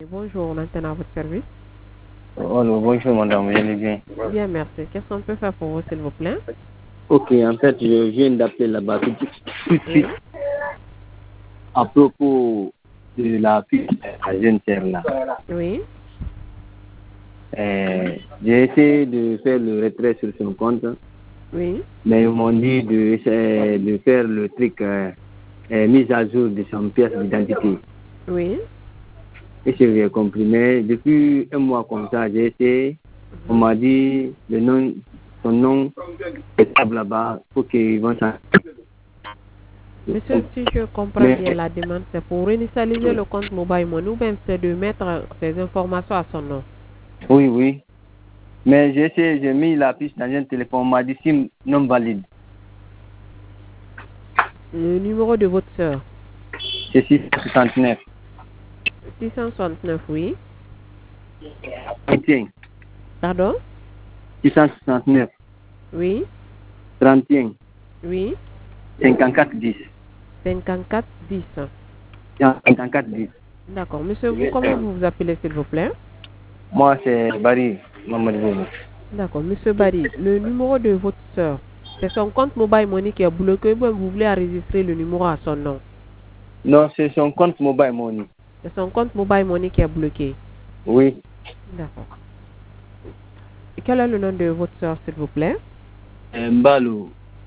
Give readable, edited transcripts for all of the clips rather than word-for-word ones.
Bonjour, on entend à votre service. Oh, bonjour madame, vous allez bien? Bien, merci. Qu'est-ce qu'on peut faire pour vous, s'il vous plaît? Ok, en fait, je viens d'appeler là-bas tout de suite à propos de la fille à jeune terre là. Oui. J'ai essayé de faire le retrait sur son compte, Oui. mais ils m'ont dit de faire le truc mise à jour de son pièce d'identité. Oui. Et j'ai compris, mais depuis un mois comme ça, j'ai essayé. On m'a dit son nom est là-bas pour qu'ils vont s'en. Monsieur, si je comprends bien la demande, c'est pour réinitialiser le compte Mobile Money ou bien c'est de mettre ces informations à son nom? Oui, oui. Mais j'ai essayé, j'ai mis la puce dans un téléphone, on m'a dit SIM non valide. Le numéro de votre soeur? C'est 669. 669, oui. Tiens, Pardon? 669, Oui. 31, Oui. 54, 10. 54 10. 54, 10. D'accord. Monsieur, vous, comment vous vous appelez, s'il vous plaît? Moi, c'est Barry Mamadou. D'accord. Monsieur Barry, le numéro de votre soeur, c'est son compte Mobile Money qui est bloqué ou bien vous voulez enregistrer le numéro à son nom? Non, c'est son compte Mobile Money. C'est son compte Mobile Money qui est bloqué. Oui. D'accord. Et quel est le nom de votre soeur, s'il vous plaît? Mbalo.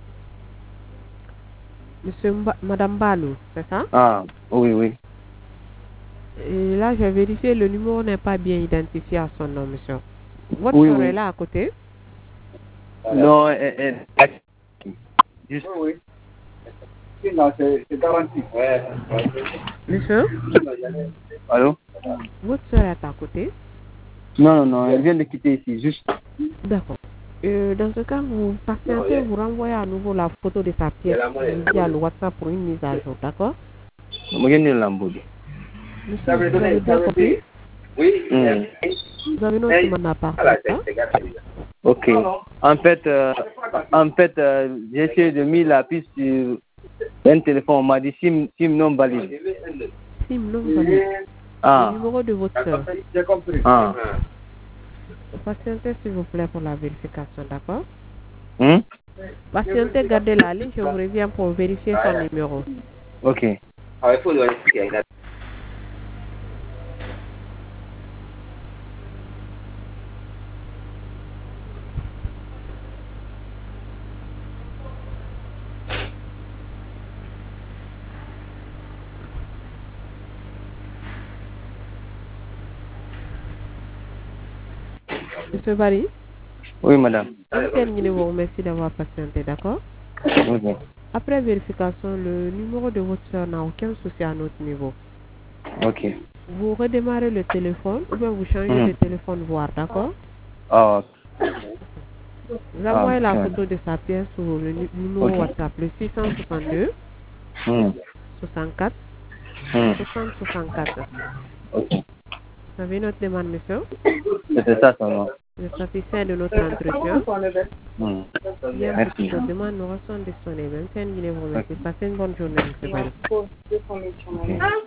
Madame Balou, c'est ça? Ah, oui, oui. Et là, j'ai vérifié, le numéro n'est pas bien identifié à son nom, monsieur. Votre Oui, soeur est oui. là à côté? Non, juste. Oui. Non, c'est garanti. Monsieur? Allô? Votre soeur est à côté? Non, non, non, elle vient de quitter ici, juste. D'accord. Dans ce cas, vous patientez, vous renvoyez à nouveau la photo de sa pièce via le WhatsApp pour une mise à jour, d'accord? Monsieur, vous avez bien compris? Oui. Vous avez une autre demande à part de ça? Ok. En fait, j'ai essayé de mettre la piste sur un téléphone. On m'a dit SIM non valide. SIM non valide. Ah. Le numéro de votre soeur. J'ai compris. Ah. Patientez, s'il vous plaît, pour la vérification, d'accord? Hmm? Patientez, gardez la ligne, je vous reviens pour vérifier son numéro. Ok. Ah, il faut le expliquer. Monsieur Barry, Oui, madame. on vous remercie d'avoir patienté, d'accord? Ok. Après vérification, le numéro de votre soeur n'a aucun souci à notre niveau. Ok. Vous redémarrez le téléphone ou bien vous changez de téléphone voir, d'accord? Ah, Vous envoyez la ok. photo de sa pièce sur le numéro Ok. WhatsApp, le 662 Hmm. 64 Hmm. 60 64. Ok. Vous avez une autre demande, monsieur? C'était ça, son nom. Vous êtes satisfait de notre entretien? Hmm. Bien, pour Merci. toutes demandes, nous restons disponibles. Passez une bonne journée, monsieur Barry. Ok.